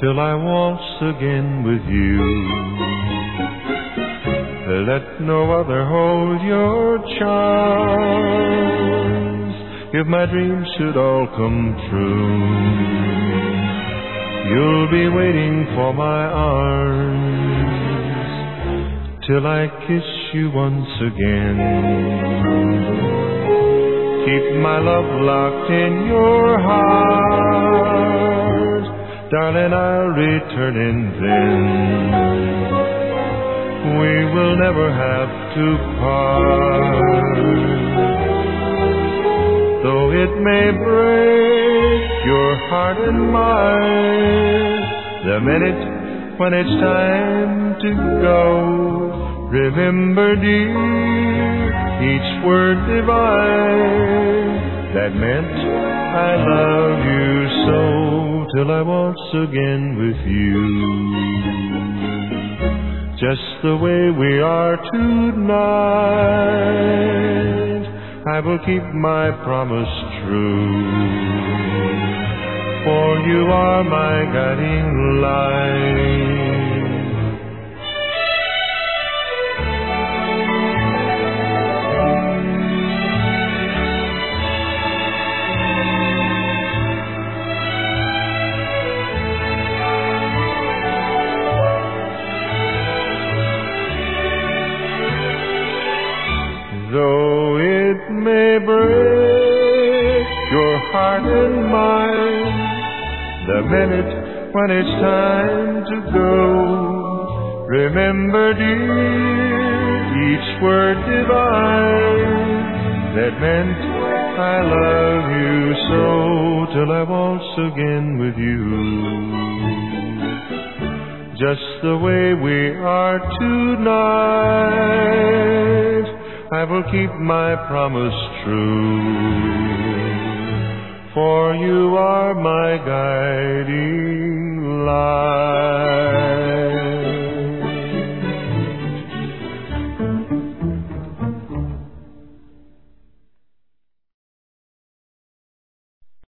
till I waltz again with you. Let no other hold your charms. If my dreams should all come true, you'll be waiting for my arms till I kiss you once again. Keep my love locked in your heart, darling, I'll return and then we will never have to part. Though it may break your heart and mine, the minute when it's time to go, remember, dear, each word divine that meant I love you so, till I waltz again with you. Just the way we are tonight, I will keep my promise true, for you are my guiding light. Though it may break your heart and mine, the minute when it's time to go, remember, dear, each word divine that meant I love you so, till I waltz again with you. Just the way we are tonight, I will keep my promise true, for you are my guiding light.